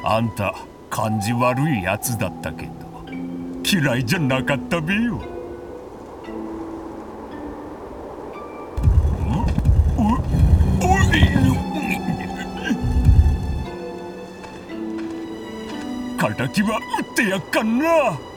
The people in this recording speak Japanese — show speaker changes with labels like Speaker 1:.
Speaker 1: あんた感じ悪いやつだったけど嫌いじゃなかったべよ。敵は撃ってやっかんな。